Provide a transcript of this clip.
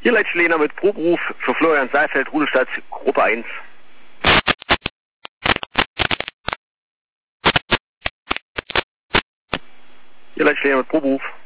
Hier Leitsch Lehner mit Proberuf für Florian Saalfeld, Rudolstadt, Gruppe 1. Hier Leitsch Lehner mit Proberuf.